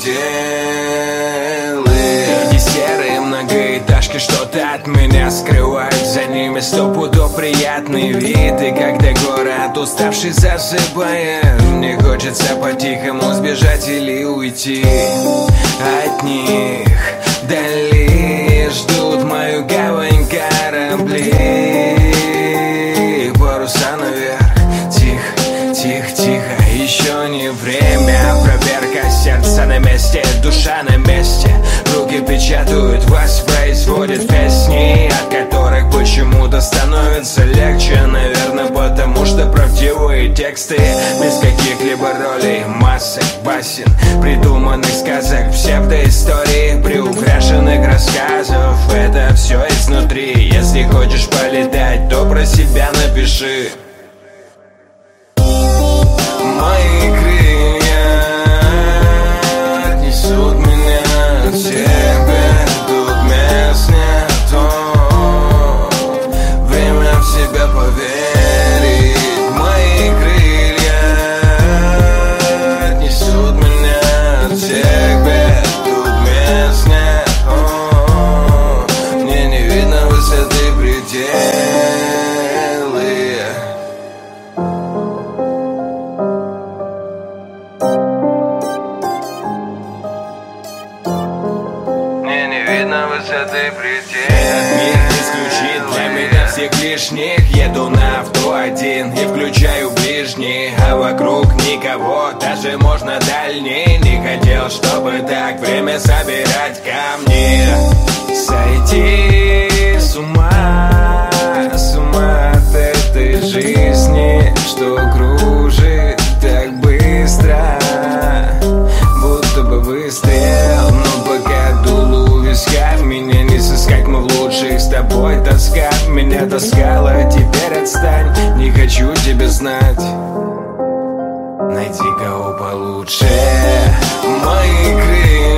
Эти серые многоэтажки что-то от меня скрывают. За ними стопудов приятный вид. И когда город уставший засыпает, мне хочется по-тихому сбежать или уйти от них. Вдали ждут мою гавань корабли. Паруса наверх, тихо, тихо, тихо. Еще не время, проверка сердца на месте, душа на месте. Руки печатают, воспроизводят песни, от которых почему-то становится легче. Наверное, потому что правдивые тексты без каких-либо ролей, масок, басен, придуманных сказок, псевдоистории, приукрашенных рассказов. Это все изнутри. Если хочешь полетать, то про себя напиши. Мои крылья отнесут меня от тебя. Тут мест нету. Время в себя поверить. Мои крылья отнесут меня от тебя. Тут мест нету. Мне не видно высоты предела. Видно высоты предела. Мир исключит для меня всех лишних. Еду на авто один и включаю ближний, а вокруг никого, даже можно дальний. Не хотел, чтобы так время собирать камни. Сойти с ума от этой жизни, что кружит так быстро, будто бы выстрел. Но пока дулу виска, меня не сыскать, мы в лучших. С тобой тоска меня таскала, теперь отстань, не хочу тебя знать. Найди кого получше. Мои крылья